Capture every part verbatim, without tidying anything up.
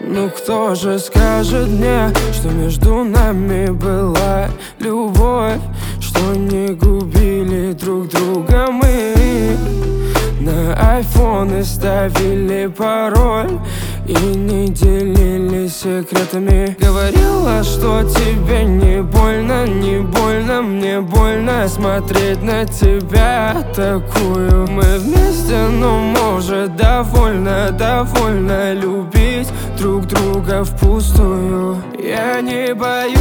Ну кто же скажет мне, что между нами была любовь, что не губили друг друга мы, на айфоны ставили пароль и не делились секретами. Говорила, что тебе не больно, не больно, мне больно смотреть на тебя такую. Мы вместе, но может довольно, довольно любить друг друга впустую. Я не боюсь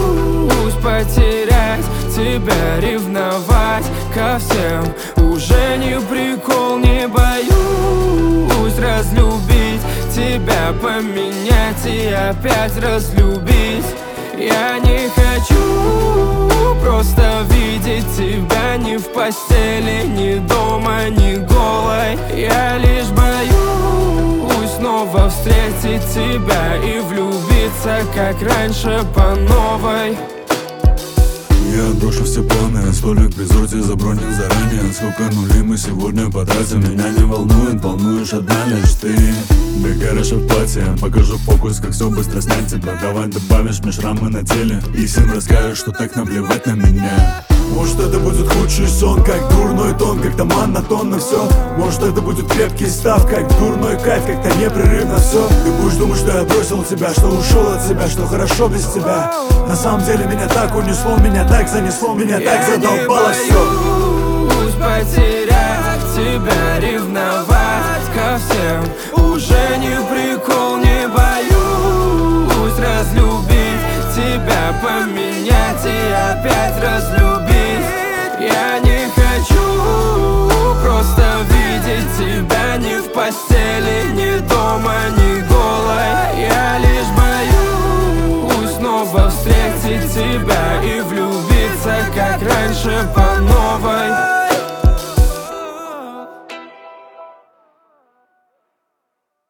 потерять тебя, ревновать ко всем уже не прикол. Не боюсь разлюбить тебя, поменять и опять разлюбить. Я не хочу просто видеть тебя ни в постели, ни дома, ни голой. Я лишь боюсь снова встретить тебя и влюбиться, как раньше, по новой. Я отброшу все планы, столик при зорте забронен заранее. Сколько нулей мы сегодня потратим, меня не волнует, волнуешь одна лишь ты. Ты горишь в платье, покажу фокус, как все быстро снять тебя. Давай добавишь мне шрамы на теле и всем расскажешь, что так наплевать на меня. Может это будет худший сон, как дурной тон, как-то монотонно все. Может это будет крепкий став, как дурной кайф, как-то непрерывно все. Ты будешь думать, что я бросил тебя, что ушел от себя, что хорошо без тебя. На самом деле меня так унесло, меня так занесло, меня я так задолбало все. Пусть потерять тебя, ревновать ко всем уже не прикол. Не боюсь разлюбить тебя, поменять и опять разлюбить. Я не хочу просто видеть тебя ни в постели, ни дома, ни голой. Я лишь боюсь снова встретить тебя и влюбиться, как раньше, по новой.